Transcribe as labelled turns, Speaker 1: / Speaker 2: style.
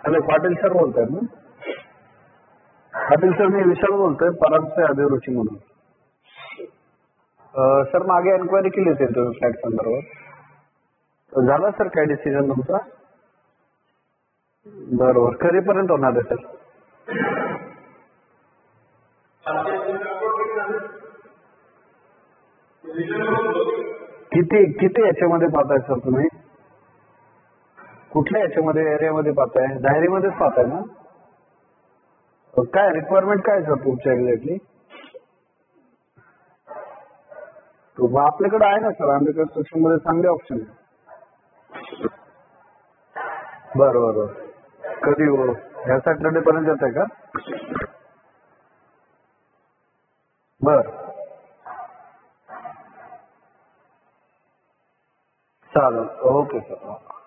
Speaker 1: Hello, Patil sir बोलतायत ना? Patil sir, मी विशाल बोलतोय, परागचे अभिरुची म्हणून. सर, मागे एन्क्वायरी केली होती तुम्ही फ्लॅट संदर्भात. झाला सर काय डिसिजन तुमचा? बरोबर. कधीपर्यंत होणार आहे सर? किती किती याच्यामध्ये पाहताय सर तुम्ही? कुठल्या याच्यामध्ये एरियामध्ये पाहताय? डायरीमध्येच पाहताय ना? काय रिक्वायरमेंट काय सर तुमच्या एक्झॅक्टली? आपल्याकडे आहे ना सर, आम्ही कन्स्ट्रक्शन मध्ये चांगले ऑप्शन आहे. बरोबर. कधी ह्या सॅटर्डे पर्यंत येत आहे का? बर, चालेल. Okay sir.